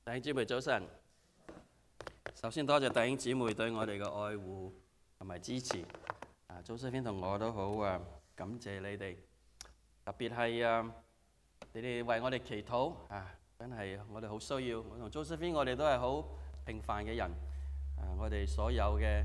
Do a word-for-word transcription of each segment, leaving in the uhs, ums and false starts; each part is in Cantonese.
弟兄姊妹早晨，首先多謝弟兄姊妹對我哋嘅愛護同埋支持。啊，周師兄同我都好啊，感謝你哋，特別係啊，你哋為我哋祈禱啊，真係我哋好需要。我同周師兄我哋都係好平凡嘅人，啊，我哋所有嘅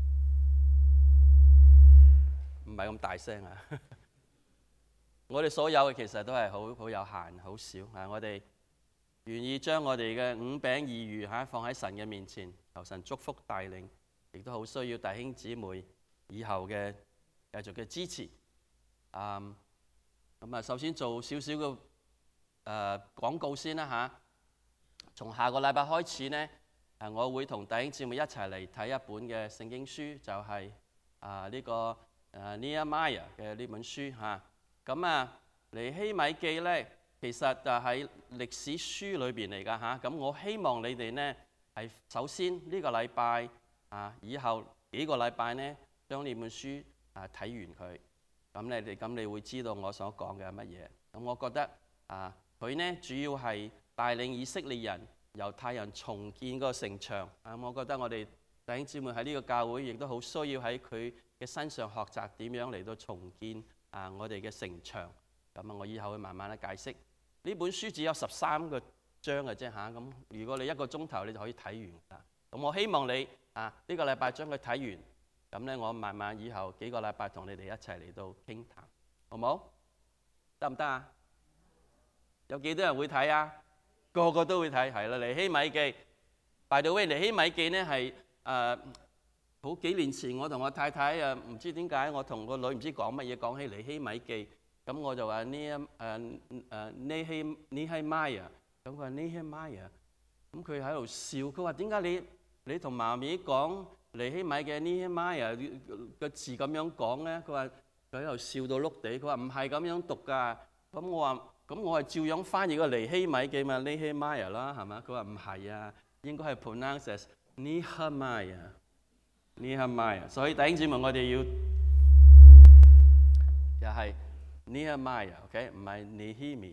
唔係咁大聲啊，我哋所有嘅其實都係好好有限，好少啊，我哋願意將我哋嘅五餅二魚嚇放喺神嘅面前，求神祝福帶領，亦都好需要弟兄姊妹以後嘅繼續嘅支持。嗯，咁啊，首先做少少嘅誒廣告先啦嚇。從下個禮拜開始呢，誒我會同弟兄姊妹一齊嚟睇一本嘅聖經書，就係啊呢個誒 Nehemiah 嘅呢本書嚇。咁啊，尼希米記咧，其實就喺歷史書裏邊嚟㗎嚇，咁我希望你哋呢係首先呢個禮拜啊，以後幾個禮拜呢將呢本書啊睇完佢，咁你哋咁你會知道我所講嘅係乜嘢。咁我覺得啊，佢呢主要係帶領以色列人猶太人重建嗰個城牆啊，我覺得我哋弟兄姊妹喺呢個教會亦都好需要喺佢嘅身上學習點樣嚟到重建啊我哋嘅城牆。咁啊，我以後會慢慢咧解釋。呢本書只有十三個章嘅啫嚇，咁如果你一個鐘頭你就可以睇完啦。咁我希望你啊呢個禮拜將佢睇完，咁咧我慢慢以後幾個禮拜同你哋一齊嚟到傾談，好唔好？得唔得啊？有幾多人會睇啊？個個都會睇，係啦。尼希米記，by the way，尼希米記呢係誒好幾年前我同我太太誒唔知點解我同個女唔知講乜嘢講起尼希米記。咁我就話呢一誒誒尼希尼希米啊，咁佢話尼希米啊，咁佢喺度笑，佢話點解你你同媽咪講尼希米嘅尼希米啊個字咁樣講咧？佢話佢喺度笑到碌地，佢話唔係咁樣讀㗎。咁我話咁我係照樣翻譯個尼希米記嘛，尼希米啊啦，係嘛？佢話唔係啊，應該係 pronounce as 尼希米啊，尼希米啊。所以弟兄姊妹，我哋要又係。Nehemiah，OK， 唔係 Nehemiah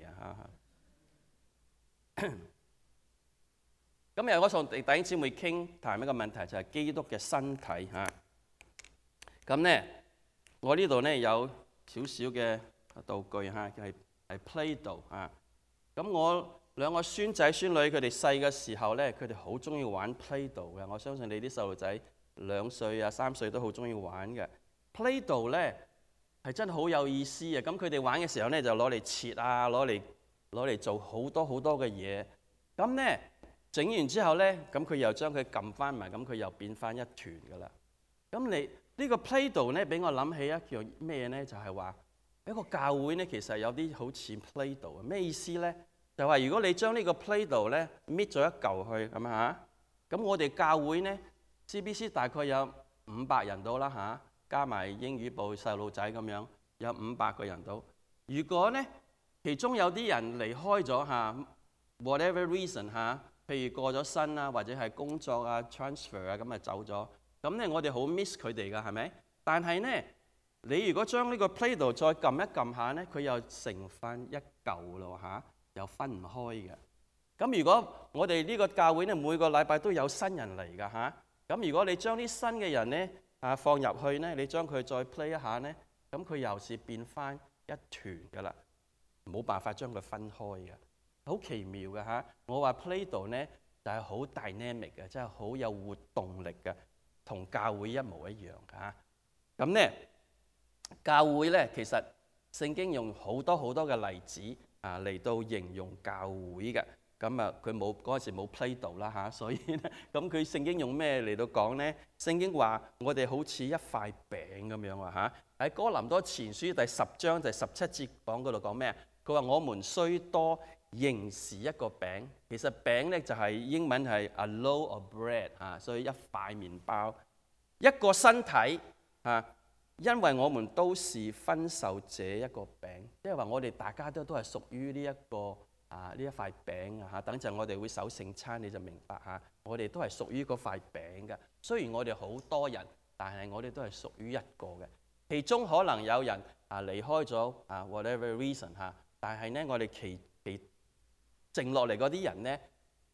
嚇。今日我同弟兄姊妹傾談一個問題，就係基督嘅身體嚇。咁咧，我呢度咧有少少嘅道具嚇，係係 Play-Doh 嚇。咁我兩個孫仔孫女佢哋細嘅時候咧，佢哋好中意玩 Play-Doh 嘅。我相信你啲細路仔兩歲啊三歲都好中意玩嘅 Play-Doh 咧。係真係好有意思啊！咁佢哋玩嘅時候咧，就攞嚟切啊，攞嚟攞嚟做好多好多嘅嘢。咁咧整完之後咧，咁佢又將佢撳翻埋，咁佢又變翻一團噶啦。咁你、這個、呢個 Play-Doh 咧，俾我諗起一樣咩咧？就係、是、話一個教會咧，其實有啲好似 Play-Doh 啊。咩意思咧？就係、是、如果你將呢個 Play-Doh 咧搣咗一嚿去咁嚇，咁我哋教會咧 C B C 大概有五百人到啦嚇。加埋英語部細路仔咁樣，有五百個人到。如果咧，其中有啲人離開咗嚇 ，whatever reason 嚇，譬如過咗身啊，或者係工作啊 transfer 啊咁啊走咗，咁咧我哋好 miss 佢哋㗎，係咪？但係咧，你如果將呢個 Play-Doh 再撳一撳下咧，佢又成翻一嚿咯嚇，又分唔開嘅。咁如果我哋呢個教會咧，每個禮拜都有新人嚟㗎嚇，咁如果你將啲新嘅人咧，啊放入去咧，你將佢再 play 一下咧，咁佢又是變翻一團噶啦，冇辦法將佢分開嘅，好奇妙嘅嚇。我話 Play-Doh 咧就係好 dynamic 嘅，即係好有活動力嘅，同教會一模一樣嚇。咁咧教會咧其實聖經用好多好多嘅例子啊嚟到形容教會嘅。咁啊，佢冇嗰陣時冇 Play-Doh 啦嚇，所以咧，咁佢聖經用咩嚟到講咧？聖經話我哋好似一塊餅咁樣啊嚇。喺哥林多前書第十章第十七節講嗰度講咩啊？佢話我們雖多，仍是一個餅。其實餅咧就係英文係 a loaf of bread 嚇，所以一塊麵包，一個身體嚇。因為我們都是分受這一個餅，即係話我哋大家都都係屬於呢一個。啊！呢一塊餅啊嚇，等陣我哋會守聖餐，你就明白嚇。我哋都係屬於嗰塊餅嘅。雖然我哋好多人，但係我哋都係屬於一個嘅。其中可能有人啊離開咗啊 ，whatever reason 嚇，但係咧我哋其其剩落嚟嗰啲人咧，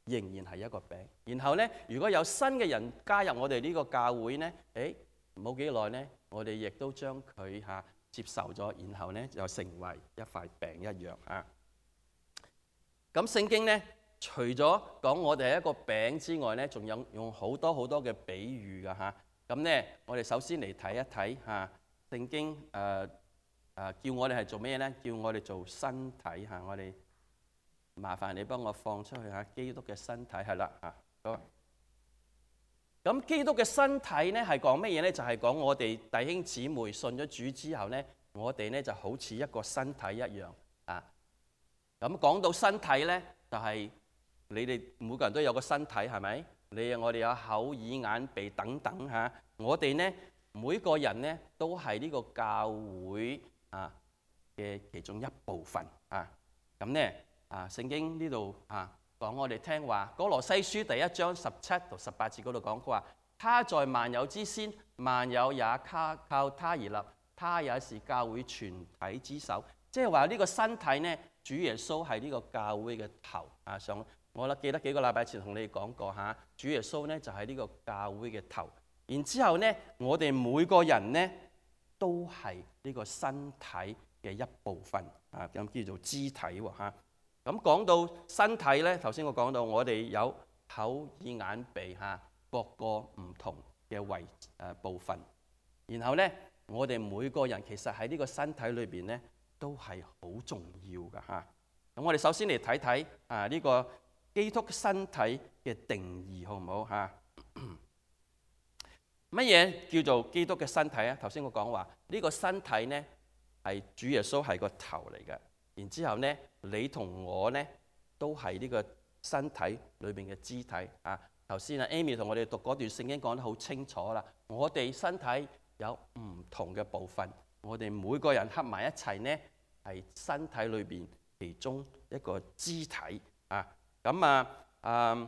仍然係一個餅。然後呢，如果有新嘅人加入我哋呢個教會呢，誒冇幾耐呢，我哋亦都將佢嚇接受咗，然後呢就成為一塊餅一樣啊。咁聖經呢，除咗講我哋係一個餅之外呢，仲有用好多好多嘅比喻㗎嚇。咁呢，我哋首先嚟睇一睇嚇聖經誒誒、呃呃、叫我哋係做咩呢？叫我哋做身體嚇。我哋麻煩你幫我放出去嚇，基督嘅身體係啦嚇。好。咁基督嘅身體呢係講乜嘢呢？就係、是、講我哋弟兄姊妹信咗主之後呢，我哋呢就好似一個身體一樣啊。咁講到身體呢，就係、是、你哋每個人都有個身體係咪？你我哋有口耳眼鼻等等嚇。我哋呢每個人呢都係呢個教會啊嘅其中一部分啊。咁呢啊聖經呢度啊。講我哋聽話，哥羅西書第一章十七到十八節嗰度講，佢話：他在萬有之先，萬有也靠靠他而立，他也是教會全體之首。即係話呢個身體呢，主耶穌係呢個教會嘅頭啊！上我咧記得幾個禮拜前同你哋講過嚇，主耶穌呢就係呢個教會嘅頭。然之後呢，我哋每個人呢都係呢個身體嘅一部分啊，咁叫做肢體喎嚇。咁講到身體呢，頭先我講到我哋有口耳眼鼻嚇各個唔同嘅位誒部分，然後呢，我哋每個人其實喺呢個身體裏邊呢都係好重要㗎嚇。咁我哋首先嚟睇睇啊呢個基督身體嘅定義好唔好嚇？乜嘢叫做基督嘅身體啊？頭先我講話呢個身體呢係主耶穌係個頭嚟嘅。然之後呢，你同我呢都係呢個身體裏邊嘅肢體啊。頭先啊 Amy 同我哋讀嗰段聖經講得好清楚啦。我哋身體有唔同嘅部分，我哋每個人合埋一齊呢係身體裏邊其中一個肢體啊。咁啊啊，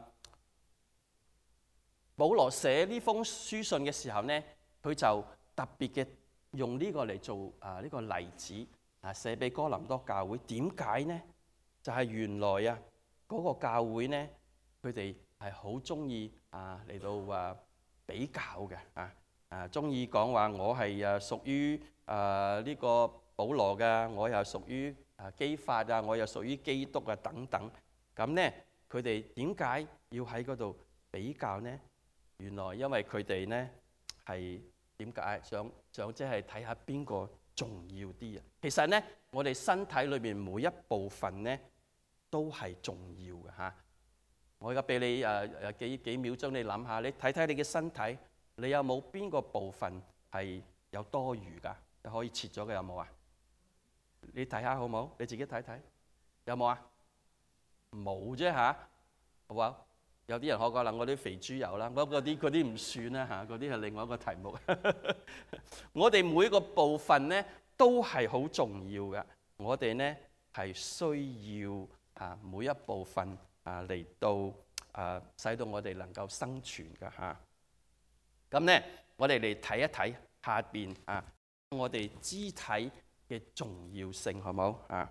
保羅寫呢封書信嘅時候呢，佢就特別嘅用呢個嚟做啊呢個例子。啊，寫俾哥林多教會點解呢？就係、是、原來啊，嗰、那個教會呢，佢哋係好中意啊嚟到啊比較嘅啊啊，中意講話我係啊屬於啊呢個保羅嘅，我又屬於啊基法啊，我又屬於基督啊等等。咁呢，佢哋點解要喺嗰度比較呢？原來因為佢哋呢係點解想想即係睇下邊個重要啲啊！其實呢，我哋身體裏面每一部分呢都係重要嘅嚇。我而家俾你誒誒幾幾秒鐘，你諗下，你睇睇你嘅身體，你有冇邊個部分係有多餘㗎？你可以切咗嘅有冇啊？你睇下好冇？你自己睇睇有冇啊？冇啫嚇，好冇？有啲人可能我啲肥豬油啦，嗰啲嗰啲唔算啦嚇，嗰啲係另外一個題目。我哋每個部分呢都係好重要嘅，我哋呢係需要啊每一部分啊嚟到啊使到我哋能夠生存嘅嚇。咁呢，我哋嚟睇一睇下邊啊，我哋肢體嘅重要性，好冇啊？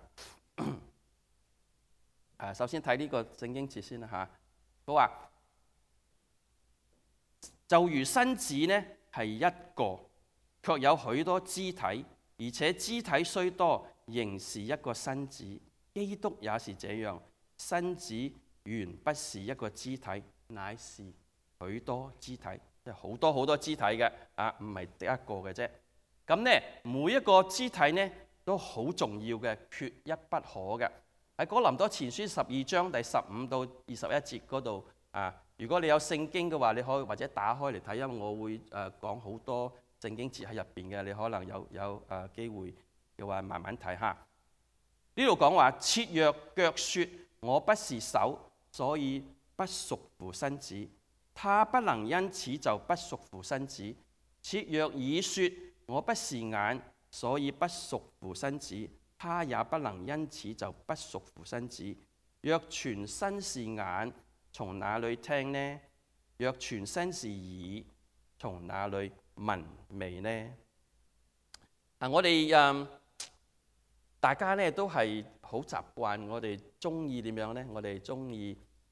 啊，首先睇呢個聖經節先啦嚇。佢話就如身子呢係一個，卻有許多肢體，而且肢體雖多，仍是一個身子。基督也是這樣，身子原不是一個肢體，乃是許多肢體，即係好多好多肢體嘅啊，唔係得一個嘅啫。咁呢，每一個肢體呢都好重要嘅，缺一不可嘅。喺哥林多前書十二章第十五到二十一節嗰度啊，如果你有聖經嘅話，你可以或者打開嚟睇，因為我會誒講好多聖經節喺入邊嘅，你可能有有誒機會嘅話，慢慢睇下。呢度講話，設若腳説我不是手，所以不屬乎身子，他不能因此就不屬乎身子；設若耳説我不是眼，所以不屬乎身子，他也不能因此就不屬乎身子。若全身是眼，從哪裏聽呢？若全身是耳，從哪裏聞味呢？啊，我哋誒、嗯、大家咧都係好習慣，我哋中意點樣呢？我哋中意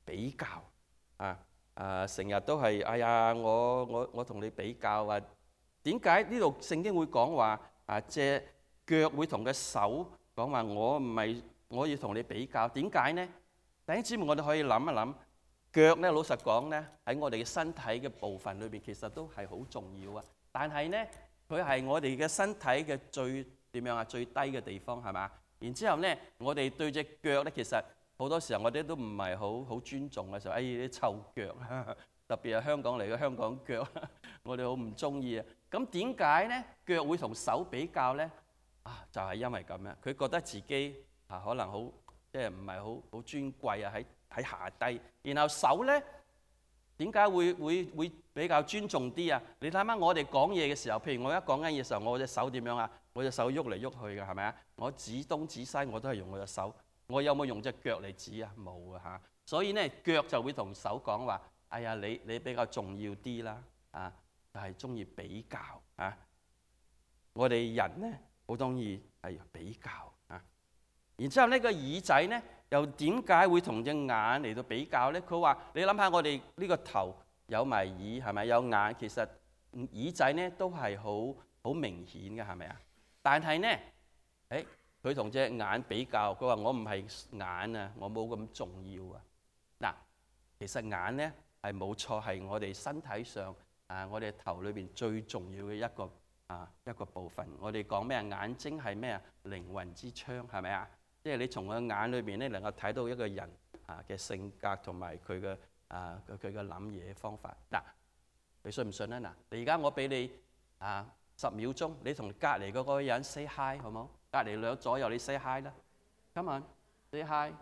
比較啊啊，成日都係哎呀，我我我同你比較啊。點解呢度聖經會講話啊？隻腳會同個手講話，我唔係我要同你比較。點解呢？弟兄姊妹，我哋可以諗一諗，腳咧，老實講咧，喺我哋嘅身體嘅部分裏邊，其實都係好重要啊。但係咧，佢係我哋嘅身體嘅最點樣啊？最低嘅地方係嘛？然之後咧，我哋對隻腳咧，其實好多時候我哋都唔係好好尊重嘅時候，哎啲臭腳，特別係香港嚟嘅香港腳，我哋好唔中意啊。咁點解咧腳會同手比較咧？啊，就係因為咁樣，佢覺得自己啊可能好即係唔係好好尊貴啊，喺喺下低。然後手咧點解會會會比較尊重啲啊？你睇下我哋講嘢嘅時候，譬如我一講緊嘢嘅時候，我隻手點樣啊？我隻手喐嚟喐去嘅係咪啊？我指東指西我都係用我隻手。我有冇用隻腳嚟指啊？冇啊嚇。所以咧腳就會同手講話：哎呀，你你比較重要啲啦啊！就係中意比較啊！我哋人咧好中意係比較啊。然之後呢個耳仔咧又點解會同隻眼嚟到比較咧？佢話：你諗下我哋呢個頭有埋耳係咪？有眼，其實耳仔咧都係好好明顯嘅係咪啊？但係咧，誒佢同隻眼比較，佢話我唔係眼啊，我冇咁重要啊。嗱，其實眼咧係冇錯，係我哋身體上。啊！我哋頭裏邊最重要嘅一個啊一個部分，我哋講咩啊？眼睛係咩啊？靈魂之窗係咪啊？即係你從個眼裏邊咧，能夠睇到一個人啊嘅性格同埋佢嘅啊佢嘅諗嘢方法。嗱，你信唔信啊？嗱，你而家我俾你啊十秒鐘，你同隔離嗰個人 say hi 好冇？隔離兩左右你 say hi 啦 ，come on say hi。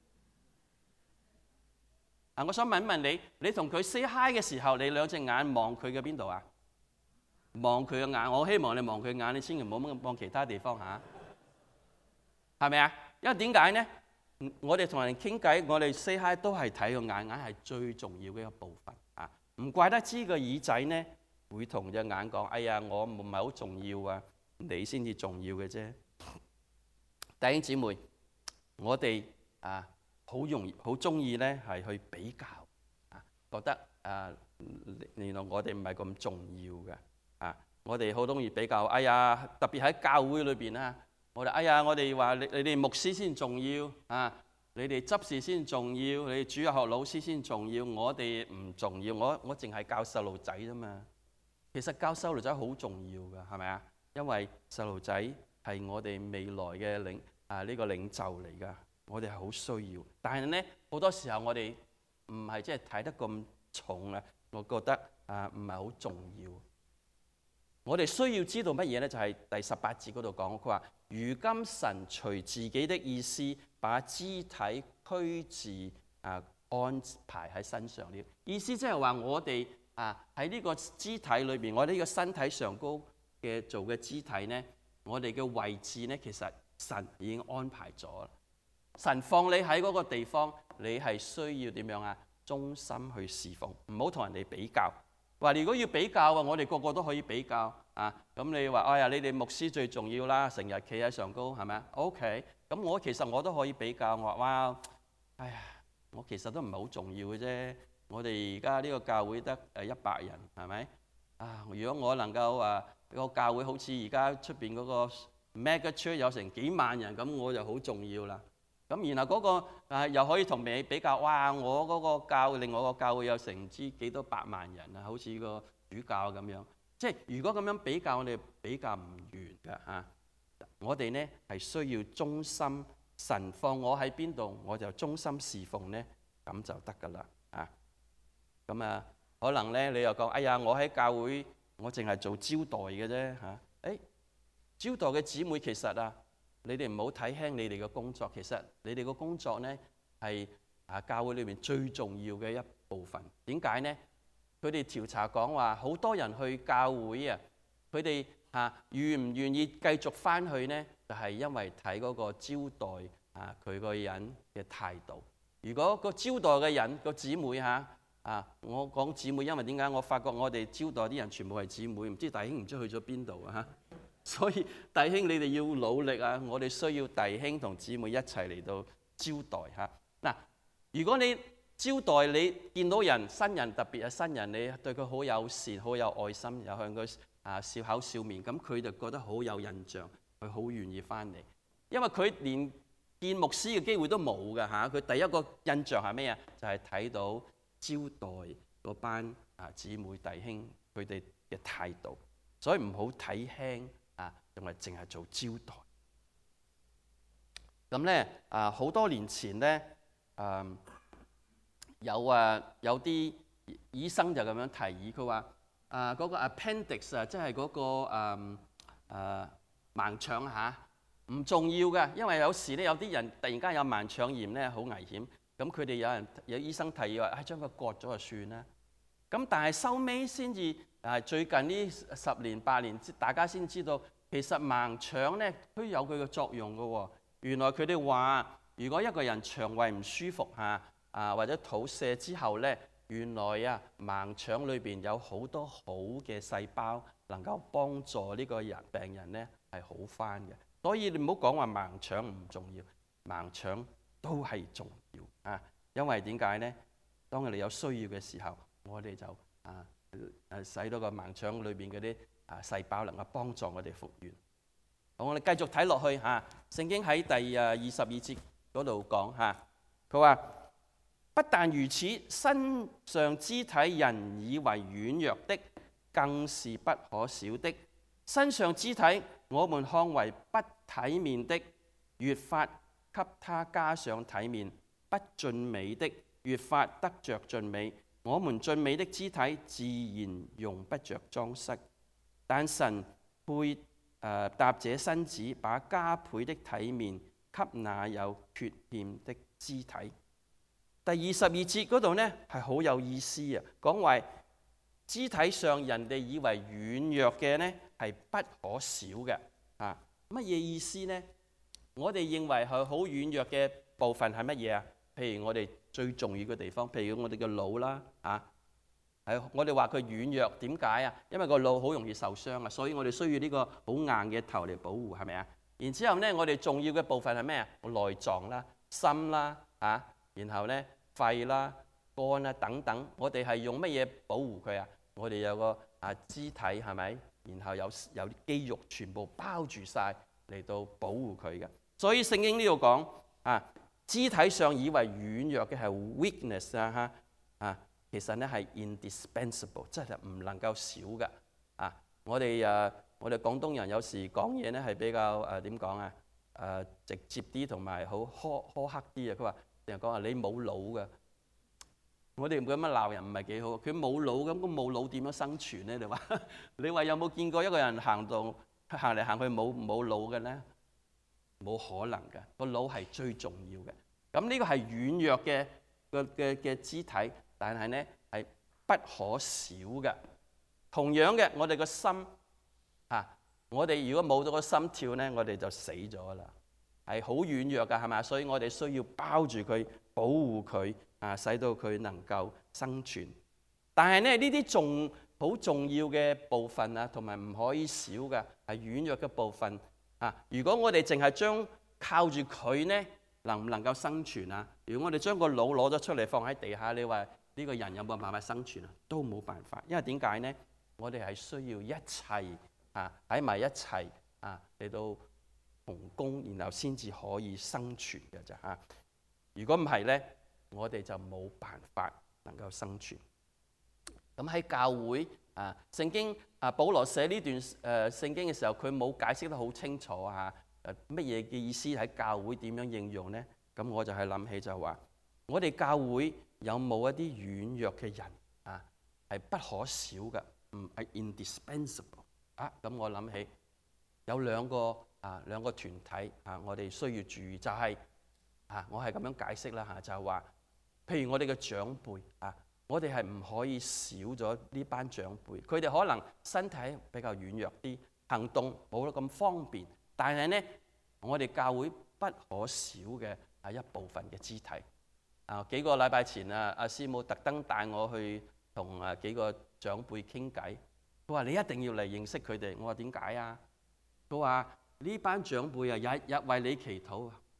啊！我想問一問你，你同佢 say hi 嘅時候，你兩隻眼望佢嘅邊度啊？望佢嘅眼，我希望你望佢眼，你千祈唔好望其他地方嚇，係咪啊？因為點解呢？我哋同人傾偈，我哋 say hi 都係睇個眼，眼係最重要嘅一部分啊！唔怪得知個耳仔呢會同隻眼講：哎呀，我唔係好重要啊，你先至重要嘅啫。弟兄姊妹，我哋啊〜好容易，好中意咧，係去比較啊，覺得啊，原來我哋唔係咁重要嘅啊，我哋好中意比較。哎呀，特別喺教會裏邊啊，我哋哎呀，我哋話你你哋牧師先重要啊，你哋執事先重要，你哋主日學老師先重要，我哋唔重要。我我淨係教細路仔啫嘛。其實教細路仔好重要㗎，係咪啊？因為細路仔係我哋未來嘅領啊呢個領袖嚟㗎。我哋係好需要，但係咧好多時候我哋唔係即係睇得咁重啊。我覺得啊唔係好重要。我哋需要知道乜嘢咧？就係第十八節嗰度講，佢話：如今神隨自己的意思，把肢體區治啊安排喺身上了。意思即係話我哋啊喺呢個肢體裏邊，我哋呢個身體上高嘅做嘅肢體咧，我哋嘅位置咧，其實神已經安排咗啦。神放你喺嗰個地方，你係需要點樣啊？忠心去侍奉，唔好同人哋比較。話如果要比較啊，我哋個個都可以比較啊。咁你話哎呀，你哋牧師最重要啦，成日企喺上高，係咪啊 ？OK，咁我其實我都可以比較。我話哇，哎呀，我其實都唔係好重要嘅啫。我哋而家呢個教會得誒一百人，係咪啊？如果我能夠啊個教會好似而家出邊嗰個 mega church 有成幾萬人，咁我就好重要啦。咁然後嗰個啊又可以同你比較，哇！我嗰個教另外個教會有成唔知幾多百萬人啊，好似個主教咁樣。即係如果咁樣比較，我哋比較唔完㗎嚇。我哋呢係需要忠心，神放我喺邊度，我就忠心侍奉呢，咁就得㗎啦啊。咁啊，可能呢你又講，哎呀，我喺教會我淨係做招待嘅啫嚇。誒，招待嘅姊妹其實啊〜你哋唔好睇輕你哋嘅工作，其實你哋嘅工作呢係啊教會裏面最重要嘅一部分。點解呢？佢哋調查講話，好多人去教會啊，佢哋啊願唔願意繼續翻去呢？就係因為睇嗰個招待啊佢個人嘅態度。如果個招待嘅人個姊妹嚇啊，我講姊妹，因為點解？我發覺我哋招待啲人全部係姊妹，唔知弟兄唔知去咗邊度啊嚇。所以弟兄，你哋要努力啊！我哋需要弟兄同姊妹一齊嚟到招待嚇。嗱，如果你招待你見到人新人，特別係新人，你對佢好友善、好有愛心，又向佢啊笑口笑面，咁佢就覺得好有印象，佢好願意翻嚟。因為佢連見牧師嘅機會都冇㗎嚇，佢第一個印象係咩啊？就係睇到招待嗰班啊姊妹弟兄佢哋嘅態度，所以唔好睇輕啊，同埋淨係做招待。咁咧啊，好多年前咧，誒有啊有啲醫生就咁樣提議，佢話啊嗰個 appendix 啊，即係嗰個誒誒盲腸嚇。唔重要嘅，因為有時咧有啲人突然間有盲腸炎咧，好危險。咁佢哋有人有醫生提議話，唉，將佢割咗就算啦。咁但係收尾先至啊，最近呢十年八年，大家先知道其實盲腸咧都有佢嘅作用嘅喎。原來佢哋話，如果一個人腸胃唔舒服嚇啊或者肚瀉之後咧，原來啊盲腸裏邊有好多好嘅細胞，能夠幫助呢個人病人咧係好返嘅。所以你唔好講話盲腸唔重要，盲腸都係重要啊！因為點解呢？當我哋有需要嘅時候，我哋就啊誒使到個盲腸裏邊嗰啲啊細胞能夠幫助我哋復原。好，我哋繼續睇落去嚇，聖經喺第啊二十二節嗰度講嚇，佢話不但如此，身上肢體人以為軟弱的，更是不可少的。身上肢體我們看為不體面的，越發給他加上體面；不俊美的，越發得着俊美。我們俊美的肢體自然用不着裝飾，但神配誒搭這身子，把加倍的體面給那有缺陷的肢體。第二十二節嗰度呢係好有意思啊，講為肢體上人哋以為軟弱嘅呢係不可少嘅啊！乜嘢意思呢？我哋認為係好軟弱嘅部分係乜嘢啊？譬如我哋最重要嘅地方，譬如我哋嘅腦啦啊，係我哋話佢軟弱，點解啊？因為個腦好容易受傷啊，所以我哋需要呢個好硬嘅頭嚟保護，係咪啊？然之後呢，我哋重要嘅部分係咩啊？內臟啦、心啦啊，然後呢肺啦、肝啦等等，我哋係用乜嘢保護佢啊？我哋有個啊肢體係咪？然後有有啲肌肉全部包住晒嚟到保護佢嘅。所以聖經呢度講啊，肢體上以為軟弱嘅係 weakness 啊嚇啊，其實咧係 indispensable， 即係唔能夠少嘅啊。我哋誒我哋廣東人有時講嘢咧係比較誒點講啊誒直接啲同埋好苛苛刻啲啊。佢話成日講話你冇腦嘅。我哋咁樣鬧人唔係幾好，佢冇腦咁，咁冇腦點樣生存咧？你話你話有冇見過一個人行到行嚟行去冇冇腦嘅咧？冇可能嘅，個腦係最重要嘅。咁呢個係軟弱嘅嘅嘅嘅肢體，但係咧係不可少嘅。同樣嘅，我哋個心啊，我哋如果冇咗個心跳咧，我哋就死咗啦，係好軟弱㗎，係咪？所以我哋需要包住佢，保護佢。啊，使到佢能夠生存，但係咧呢啲仲好重要嘅部分啊，同埋唔可以少嘅係軟弱嘅部分啊。如果我哋淨係將靠住佢呢，能唔能夠生存啊？如果我哋將個腦攞咗出嚟放喺地下，你話呢個人有冇辦法生存啊？都冇辦法，因為點解呢？我哋係需要一齊啊喺埋一齊啊嚟到同工，然後先至可以生存嘅咋嚇。如果唔係呢，我哋就冇辦法能夠生存。咁喺教會啊，聖經啊，保羅寫呢段誒聖經嘅時候，佢冇解釋得好清楚啊。誒乜嘢嘅意思喺教會點樣應用呢？咁我就係諗起就話，我哋教會有冇一啲軟弱嘅人啊，係不可少嘅，唔係 indispensable 啊。咁我諗起有兩個啊兩個團體啊，我哋需要注意，就係啊，我係咁樣解釋啦嚇，就係話。譬如我哋嘅長輩啊，我哋係唔可以少咗呢班長輩。佢哋可能身體比較軟弱啲，行動冇得咁方便，但係呢，我哋教會不可少嘅係一部分嘅肢體。啊，幾個禮拜前啊，阿師母特登帶我去同啊幾個長輩傾偈。佢話：你一定要嚟認識佢哋。我話點解啊？佢話呢班長輩啊，日日為你祈禱。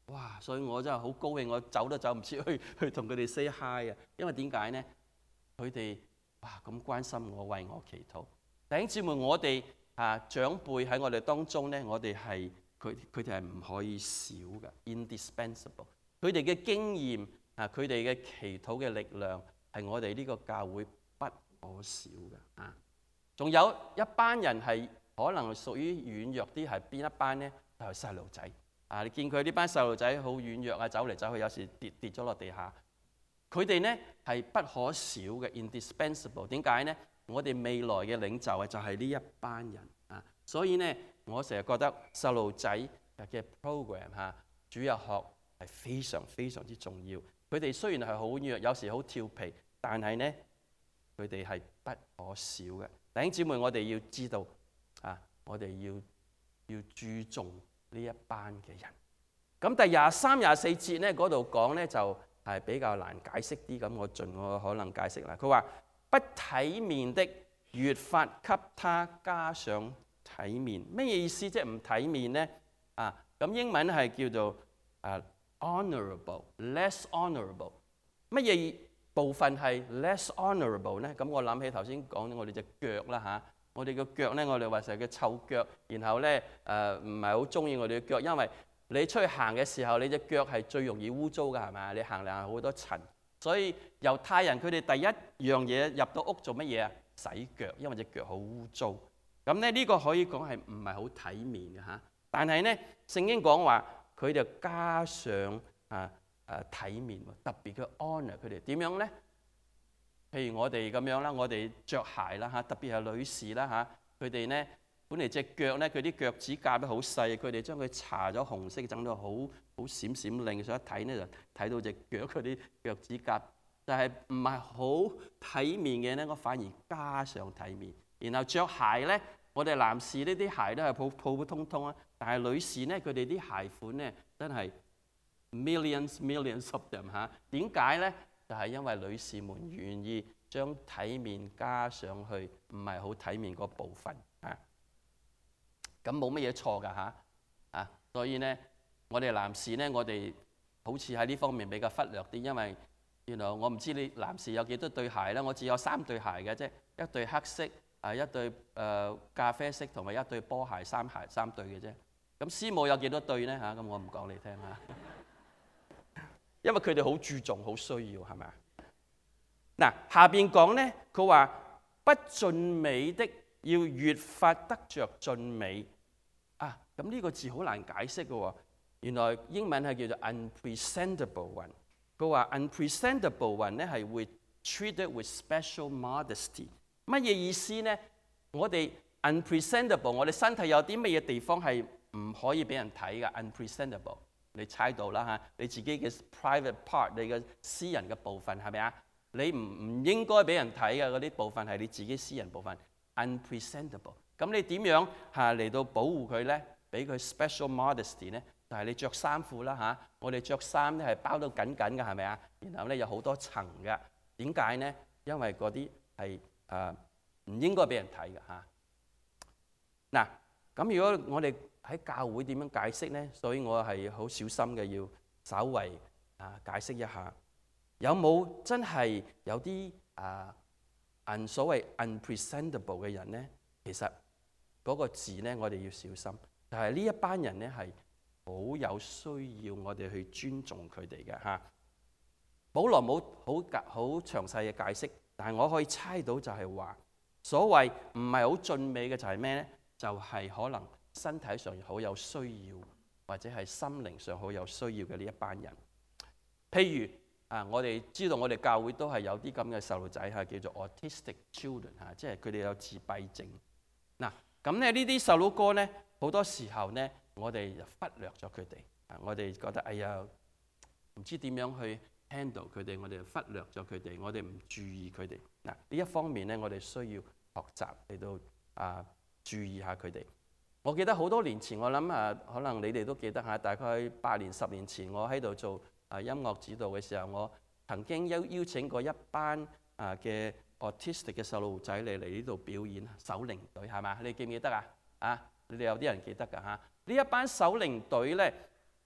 哇！所以我真係好高興，我走都走唔切去去同佢哋 say hi 啊！因為點解呢？佢哋哇咁關心我，為我祈禱。弟兄姊妹，我哋啊長輩喺我哋當中呢，我哋係佢佢哋係唔可以少嘅 ，indispensable。佢哋嘅經驗啊，佢哋嘅祈禱嘅力量係我哋呢個教會不可少嘅啊！仲有一班人係可能屬於軟弱啲，係邊一班呢？就係細路仔啊！你見佢呢班細路仔好軟弱啊，走嚟走去，有時跌跌咗落地下。佢哋呢係不可少嘅 ，indispensable。點解呢？我哋未來嘅領袖啊，就係呢一班人啊。所以呢，我成日覺得細路仔嘅 program 嚇主日學係非常非常之重要。佢哋雖然係好軟弱，有時好調皮，但係呢，佢哋係不可少嘅。弟兄姊妹，我哋要知道啊，我哋要要注重呢一班嘅人。咁第廿三、廿四節呢嗰度講呢，就係比較難解釋啲，咁我盡我可能解釋啦。佢話不體面的越發給他加上體面，咩意思？即係唔體面呢？啊，咁英文係叫做啊 honourable、less honourable。乜嘢部分係 less honourable 呢？咁我諗起頭先講我哋隻腳啦嚇，我哋個腳呢，我哋話成日嘅臭腳，然後呢誒唔係好中意我哋嘅腳，因為你出去行嘅時候，你隻腳係最容易污糟㗎，係咪？你行嚟行去好多塵，所以猶太人佢哋第一樣嘢入到屋做乜嘢啊？洗腳，因為隻腳好污糟。咁咧呢個可以講係唔係好體面嘅嚇？但係呢，聖經講話佢就加上啊啊體面，特別嘅 honour 佢哋點樣呢？譬如我哋咁樣啦，我哋着鞋啦嚇，特別係女士啦嚇，佢哋呢。本嚟隻腳咧，佢啲腳趾甲都好細，佢哋將佢搽咗紅色，整到好好閃閃亮，所以一睇咧就睇到隻腳嗰啲腳趾甲。但係唔係好體面嘅咧，我反而加上體面。然後着鞋咧，我哋男士呢啲鞋都係普普普通通啊，但係女士咧，佢哋啲鞋款咧真係 millions millions of them 嚇。點解咧？就係因為女士們願意將體面加上去，唔係好體面嗰部分啊。咁冇乜嘢錯㗎嚇啊！所以呢，我哋男士呢，我哋好似喺呢方面比較忽略啲，因為原來我唔知你男士有幾多對鞋啦，我只有三對鞋嘅啫，一對黑色，啊一對誒、呃、咖啡色，同埋一對波鞋，三鞋三對嘅啫。咁師母有幾多對呢？嚇、啊？咁我唔講你聽嚇，因為佢哋好注重，好需要係咪啊？嗱，下邊講呢，佢話不俊美的，要越發得着俊美啊！咁呢個字好難解釋嘅喎。原來英文係叫做 unpresentable one。佢話 unpresentable one 咧係會 treated with special modesty。乜嘢意思呢？我哋 unpresentable，我哋身體有啲乜嘢地方係唔可以俾人睇嘅 unpresentable？你猜到啦嚇，你自己嘅 private part， 你嘅私人嘅部分係咪啊？你唔唔應該俾人睇嘅嗰啲部分係你自己私人部分。unpresentable， 咁你點樣嚇嚟到保護佢咧？俾佢 special modesty 咧？就係你着衫褲啦嚇，我哋着衫咧係包到緊緊嘅，係咪啊？然後咧有好多層嘅，點解咧？因為嗰啲係誒唔應該俾人睇嘅嚇。嗱，咁如果我哋喺教會點樣解釋咧？所以我係好小心嘅，要稍為啊解釋一下，有冇真係有啲啊？所謂 unpresentable 嘅人呢，其實嗰個字呢，我哋要小心。就係呢一班人呢，係好有需要我哋去尊重佢哋嘅嚇。保羅冇好好詳細嘅解釋，但係我可以猜到就係話，所謂唔係好俊美嘅就係咩呢？就係、是、可能身體上好有需要，或者係心靈上好有需要嘅呢一班人。譬如啊！我哋知道我哋教會都係有啲咁嘅細路仔係叫做 autistic children 嚇，即係佢哋有自閉症。嗱，咁咧呢啲細路哥咧，好多時候咧，我哋就忽略咗佢哋。啊，我哋覺得哎呀，唔知點樣去 handle 佢哋，我哋忽略咗佢哋，我哋唔注意佢哋。嗱，呢一方面咧，我哋需要學習嚟到啊注意下佢哋。我記得好多年前，我諗啊，可能你哋都記得嚇，大概八年十年前，我喺度做啊！音樂指導嘅時候，我曾經邀邀請過一班啊嘅 autistic 嘅細路仔嚟嚟呢度表演守靈隊，係嘛？你記唔記得啊？啊！你哋有啲人記得㗎嚇？呢一班守靈隊咧，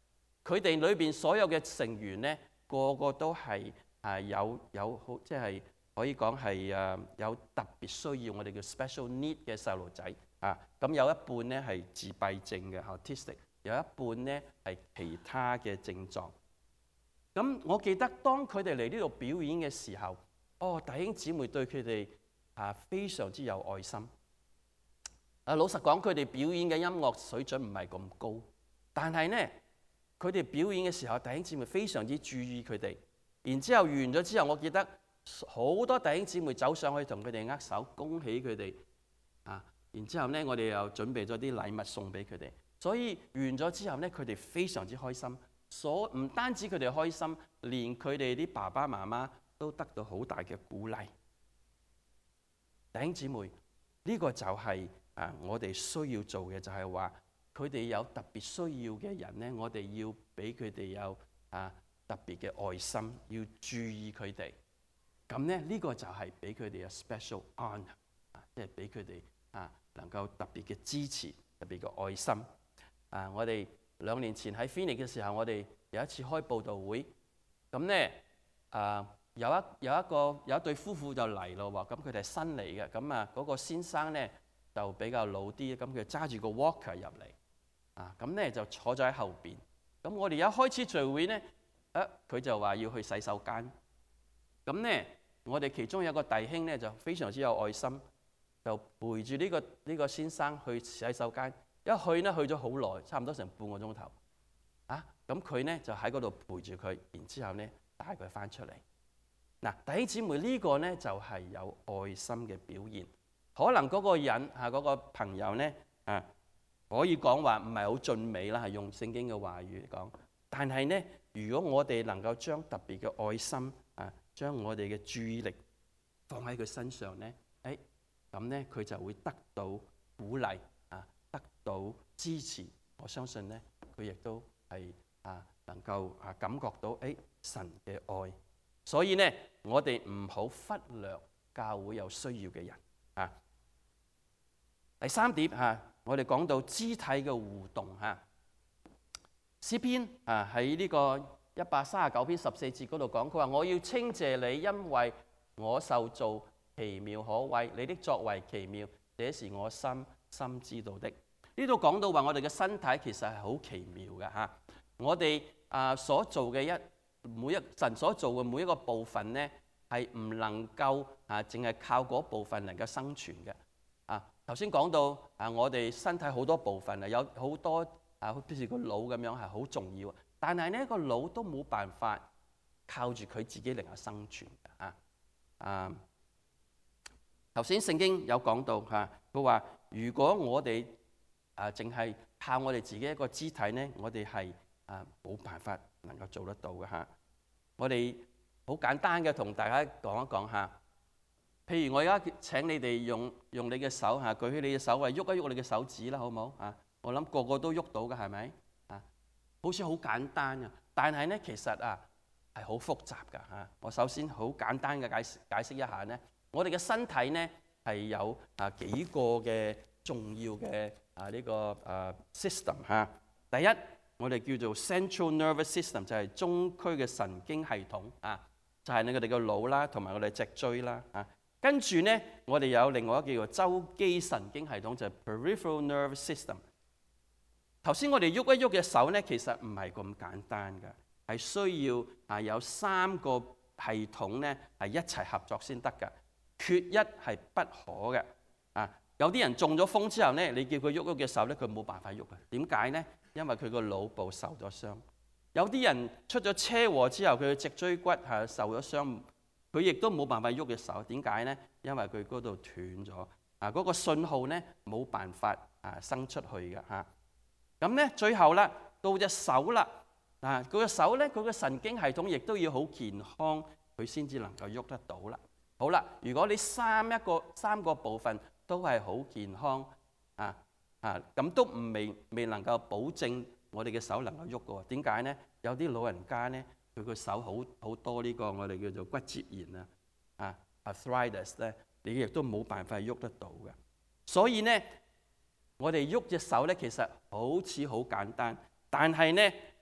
佢哋裏邊所有嘅成員咧，個個都係啊有有好，即係可以講係誒有特別需要，我哋叫 special need 嘅細路仔啊。咁有一半咧係自閉症嘅 autistic， 有一半咧係其他嘅症狀。咁我記得當佢哋嚟呢度表演嘅時候，哦，弟兄姊妹對佢哋啊非常之有愛心。啊，老實講，佢哋表演嘅音樂水準唔係咁高，但係呢，佢哋表演嘅時候，弟兄姊妹非常之注意佢哋。然之後完咗之後，我記得好多弟兄姊妹走上去同佢哋握手，恭喜佢哋啊！然之後呢，我哋又準備咗啲禮物送俾佢哋。所以完咗之後呢，佢哋非常之開心。所唔單止佢哋開心，連佢哋啲爸爸媽媽都得到好大嘅鼓勵。弟兄姊妹，呢個就係啊，我哋需要做嘅就係話，佢哋有特別需要嘅人呢，我哋要俾佢哋有啊特別嘅愛心，要注意佢哋。咁呢，呢個就係俾佢哋嘅 special honor，即係俾佢哋啊能夠特別嘅支持、特別嘅愛心。啊，我哋兩年前喺 Phoenix 嘅時候，我哋有一次開佈道會，咁呢，啊有一有一個有一對夫婦就嚟咯喎，咁佢哋係新嚟嘅，咁啊嗰個先生呢就比較老啲，咁佢揸住個 walker 入嚟，啊咁呢就坐咗喺後邊，咁我哋一開始聚會呢，啊佢就話要去洗手間，咁呢我哋其中有一個弟兄呢就非常之有愛心，就陪住呢個呢個先生去洗手間。一去呢，去咗好耐，差唔多成半個鐘頭。啊，咁佢呢就喺嗰度陪住佢，然之後呢帶佢翻出嚟。嗱，弟兄姊妹，呢個呢就係有愛心嘅表現。可能嗰個人啊，嗰個朋友呢啊，可以講話唔係好俊美啦，係用聖經嘅話語嚟講。但係呢，如果我哋能夠將特別嘅愛心啊，將我哋嘅注意力放喺佢身上呢，誒，咁呢佢就會得到鼓勵。得到支持，我相信咧，佢亦都係啊能夠啊感覺到誒、哎、神嘅愛，所以咧我哋唔好忽略教會有需要嘅人啊。第三點啊，我哋講到肢體嘅互動嚇，詩篇啊喺呢個一百三十九篇十四節嗰度講，佢話我要稱謝你，因為我受造奇妙可畏，你的作為奇妙，這是我心心知道的。呢度講到話，我哋嘅身體其實係好奇妙嘅嚇。我哋啊所做嘅一每一神所做嘅每一個部分呢，係唔能夠啊淨係靠嗰部分能夠生存嘅。啊頭先講到啊，我哋身體好多部分啊，有好多啊，好似個腦咁樣係好重要。但係呢個腦都冇辦法靠住佢自己能夠生存嘅啊。啊頭先聖經有講到嚇，佢話如果我哋啊，淨係靠我哋自己一個肢體呢，我哋係啊冇辦法能夠做得到嘅嚇。我哋好簡單嘅同大家講一講嚇。譬如我而家請你哋用用你嘅手嚇，舉起你嘅手，話喐一喐你嘅手指啦，好唔好啊？我諗個個都喐到嘅，係咪啊？好似好簡單嘅，但係呢其實啊係好複雜㗎嚇。我首先好簡單嘅解釋解釋一下呢，我哋嘅身體呢係有啊幾個嘅重要嘅。啊！呢、這個誒 system 嚇，第一我哋叫做 central nervous system，就係中區嘅神經系統啊，就係、是、你我哋嘅腦啦，同埋我哋脊椎啦啊。跟住呢，我哋有另外一個叫做周肌神經系統，就係、是、peripheral nervous system。頭先我哋喐一喐嘅手呢，其實唔係咁簡單嘅，係需要啊有三個系統呢係一齊合作先得㗎，缺一係不可嘅啊。有啲人中咗風之後呢，你叫佢喐喐嘅手呢，佢冇辦法喐嘅。點解呢？因為佢個腦部受咗傷。有啲人出咗車禍之後，佢嘅脊椎骨係受咗傷，佢亦都冇辦法喐嘅手。點解呢？因為佢嗰度斷咗啊，嗰個信號呢冇辦法啊生出去嘅嚇。咁呢，最後啦，到隻手啦啊，佢個手呢，佢個神經系統亦都要好健康，佢先至能夠喐得到啦。好啦，如果你三一個三個部分都係好健康啊啊，咁都唔未未能夠保證我哋嘅手能夠喐嘅喎。點解呢？有啲老人家呢，佢個手好好多呢個我哋叫做骨折炎啊啊 arthritis 咧，你亦都冇辦法喐得到嘅。所以呢，我哋喐隻手呢，其實好似好簡單，但係呢，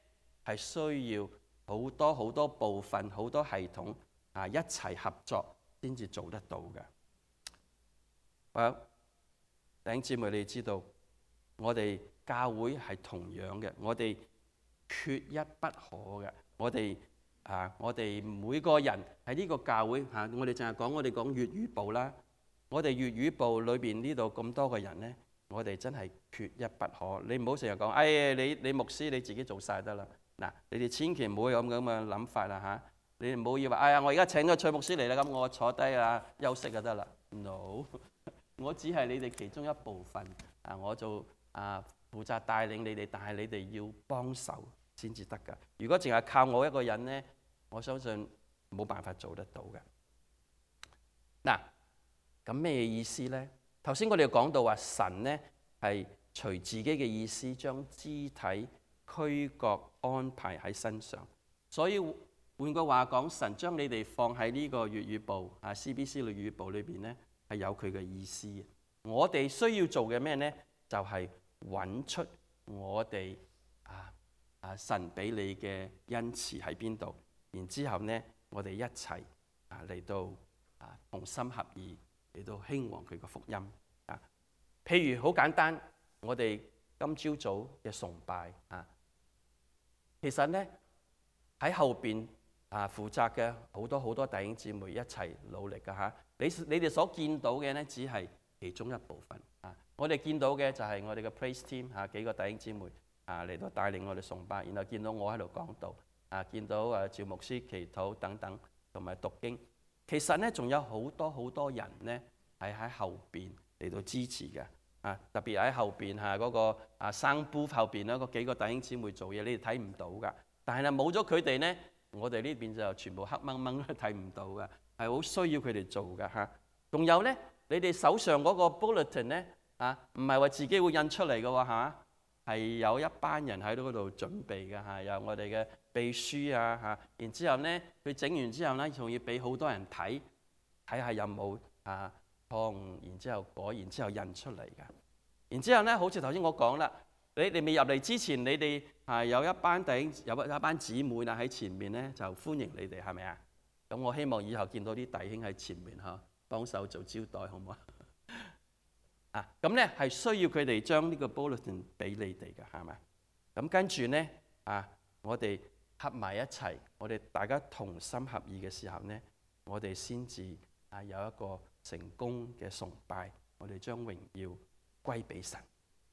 係需要好多好多部分、好多系統啊一齊合作先至做得到嘅。好，弟兄姊妹，你知道我哋教會係同樣嘅，我哋缺一不可嘅。我哋啊，我哋每個人喺呢個教會嚇、啊，我哋淨係講我哋講粵語部啦。我哋粵語部裏邊呢度咁多個人咧，我哋真係缺一不可。你唔好成日講，哎，你你牧師你自己做晒得啦。嗱，你哋千祈唔好有咁嘅諗法啦嚇。你唔好以為，哎呀，我而家請咗蔡牧師嚟啦，咁我坐低啊休息就得啦。No， 我只係你哋其中一部分啊，我做啊負責帶領你哋，但係你哋要幫手先至得㗎。如果淨係靠我一個人咧，我相信冇辦法做得到嘅。嗱。咁咩意思呢？頭先我哋講到話神呢係隨自己嘅意思將肢體區隔安排喺身上，所以換句話講，神將你哋放喺呢個粵語部啊 C B C 粵語部裏邊呢係有佢嘅意思嘅。我哋需要做嘅咩呢？就係、是、揾出我哋啊啊神俾你嘅恩賜喺邊度，然之後呢我哋一齊啊嚟到啊同心合意。嚟到興旺佢個福音啊！譬如好簡單，我哋今朝早嘅崇拜啊，其實咧喺後邊啊負責嘅好多好多弟兄姊妹一齊努力㗎嚇。你你哋所見到嘅咧，只係其中一部分啊。我哋見到嘅就係我哋嘅 praise team 嚇，幾個弟兄姊妹啊嚟到帶領我哋崇拜，然後見到我喺度講道啊，見到誒趙牧師祈禱等等，同埋讀經。其實咧，仲有好多好多人咧，係喺後邊嚟到支持嘅啊！特別喺後邊嚇嗰個啊生 booth 後邊咧，嗰幾個弟兄姊妹做嘢，你哋睇唔到噶。但係咧冇咗佢哋咧，我哋呢邊就全部黑掹掹都睇唔到嘅，係好需要佢哋做嘅嚇。仲有咧，你哋手上嗰個 bulletin 咧啊，唔係話自己會印出嚟嘅喎嚇，係有一班人喺嗰度準備嘅嚇，有我哋嘅秘書啊嚇，然之後咧佢整完之後咧，仲要俾好多人睇，睇下有冇啊錯誤，然之後改，然之後印出嚟嘅。然之後咧，好似頭先我講啦，你哋未入嚟之前，你哋係有一班弟兄，有一班姊妹啊喺前面咧，就歡迎你哋，係咪啊？咁我希望以後見到啲弟兄喺前面嚇，幫手做招待，好唔好啊？咁咧係需要佢哋將呢個 bulletin 俾你哋嘅，係咪？咁跟住咧啊，我哋合埋一齊，我哋大家同心合意嘅時候咧，我哋先至啊有一個成功嘅崇拜，我哋將榮耀歸俾神。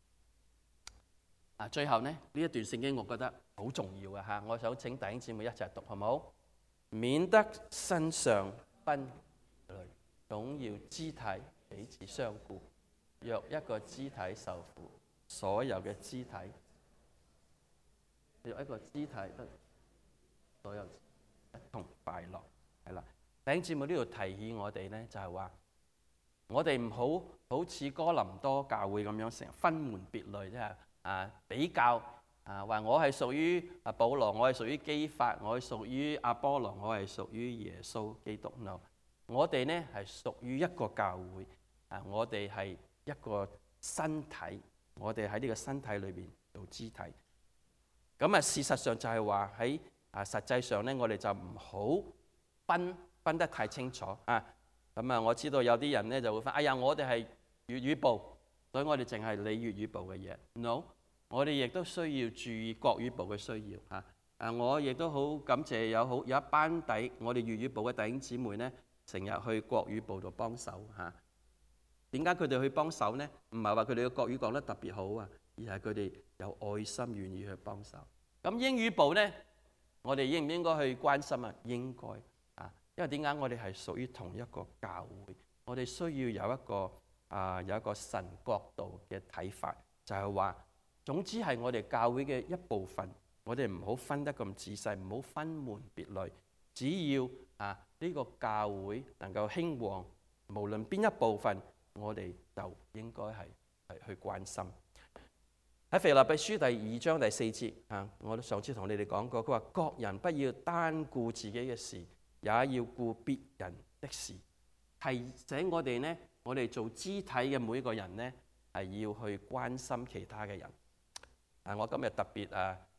啊，最後咧呢一段聖經，我覺得好重要嘅嚇，我想請弟兄姊妹一齊讀，好唔好？免得身上分類，總要肢體彼此相顧。若一個肢體受苦，所有嘅肢體；若一個肢體得所有一同快樂，係啦。弟兄姊妹呢度提議我哋咧，就係話我哋唔好好似哥林多教會咁樣成日分門別類，即係啊比較啊話我係屬於啊保羅，我係屬於基法，我係屬於阿波羅，我係屬於耶穌基督。no，我哋咧係屬於一個教會啊，我哋係一個身體，我哋喺呢個身體裏邊做肢體。咁啊，事實上就係話喺啊實際上咧，我哋就唔好分分得太清楚啊。咁啊，我知道有啲人咧就會分，哎呀，我哋係粵語部，所以我哋淨係理粵語部嘅嘢。no，我哋亦都需要注意國語部嘅需要嚇。啊，我亦都好感謝有好有一班弟我哋粵語部嘅弟兄姊妹咧，成日去國語部度幫手嚇。點解佢哋去幫手呢？唔係話佢哋嘅國語講得特別好啊，而係佢哋有愛心，願意去幫手。咁英語部呢，我哋應唔應該去關心啊？應該啊，因為點解我哋係屬於同一個教會，我哋需要有一個啊有一個神國度嘅睇法，就係話總之係我哋教會嘅一部分，我哋唔好分得咁仔細，唔好分門別類。只要啊呢個教會能夠興旺，無論邊一部分，我哋就應該係係去關心。喺腓立比書第二章第四節啊，我都上次同你哋講過，佢話各人不要單顧自己嘅事，也要顧別人的事。提醒我哋呢，我哋做肢體嘅每一個人呢，係要去關心其他嘅人。啊，我今日特別啊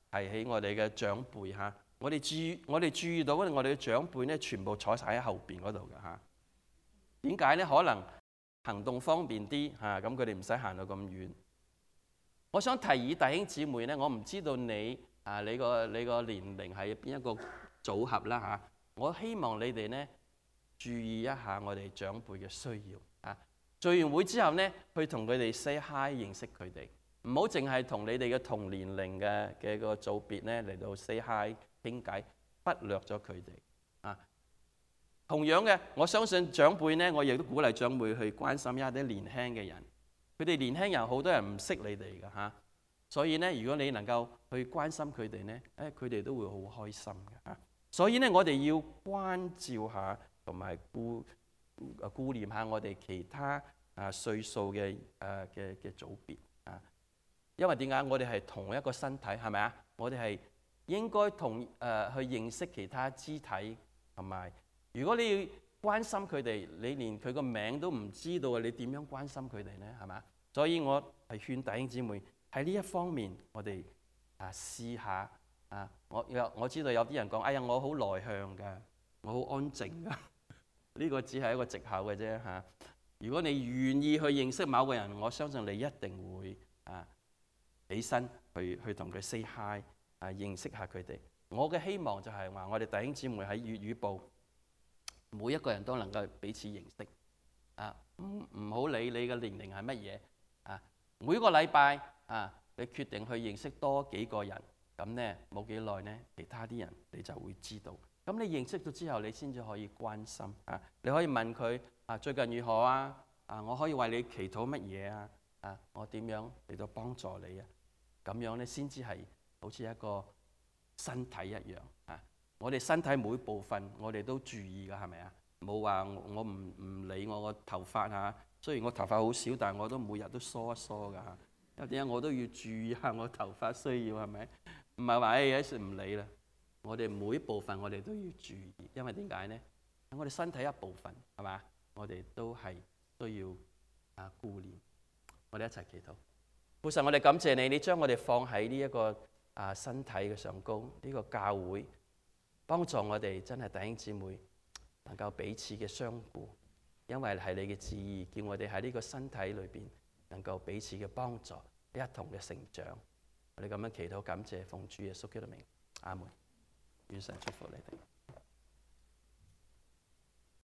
提起我哋嘅長輩嚇，我哋注我哋注意到我哋嘅長輩咧，全部坐晒喺後邊嗰度嘅嚇。點解咧？可能行動方便啲嚇，咁佢哋唔使行到咁遠。我想提議弟兄姊妹咧，我唔知道你啊，你個你個年齡係邊一個組合啦嚇。我希望你哋咧注意一下我哋長輩嘅需要啊。聚完會之後咧，去同佢哋 say hi， 認識佢哋。唔好淨係同你哋嘅同年齡嘅嘅個組別咧嚟到 say hi 傾偈，忽略咗佢哋啊。同樣嘅，我相信長輩咧，我亦都鼓勵長輩去關心一啲年輕嘅人。佢哋年輕人好多人唔識你哋㗎嚇，所以咧，如果你能夠去關心佢哋咧，誒佢哋都會好開心嘅嚇。所以咧，我哋要關照下同埋顧誒顧念下我哋其他啊歲數嘅誒嘅嘅組別啊。因為點解我哋係同一個身體係咪啊？我哋係應該同誒、呃、去認識其他肢體，同埋如果你要關心佢哋，你連佢個名都唔知道，你點樣關心佢哋呢？係咪？所以我係勸弟兄姊妹喺呢一方面，我哋啊試下啊。我有我知道有啲人講：哎呀，我好內向㗎，我好安靜㗎。呢個只係一個藉口嘅啫嚇。如果你願意去認識某個人，我相信你一定會啊。起身去去同佢 say hi 啊，認識下佢哋。我嘅希望就係話，我哋弟兄姊妹喺粵語部，每一個人都能夠彼此認識啊。唔唔好理你嘅年齡係乜嘢啊。每個禮拜啊，你決定去認識多幾個人，咁咧冇幾耐咧，其他啲人你就會知道。咁你認識咗之後，你先至可以關心啊。你可以問佢啊，最近如何啊？啊，我可以為你祈禱乜嘢啊？啊，我點樣嚟到幫助你啊？咁樣咧，先至係好似一個身體一樣啊！我哋身體每部分，我哋都注意㗎，係咪啊？冇話我唔唔理我個頭髮嚇。雖然我頭髮好少，但係我都每日都梳一梳㗎嚇。因為點解我都要注意下我頭髮需要係咪？唔係話誒有時唔理啦。我哋每一部分我哋都要注意，因為點解咧？我哋身體一部分係嘛？我哋都係需要啊顧念。我哋一齊祈禱。父神，我哋感謝你，你將我哋放喺呢一個啊身體嘅上高，呢個教會幫助我哋真係弟兄姊妹能夠彼此嘅相顧，因為係你嘅旨意，叫我哋喺呢個身體裏邊能夠彼此嘅幫助，一同嘅成長。我哋咁樣祈禱感謝，奉主耶穌基督名，阿門。願神祝福你哋。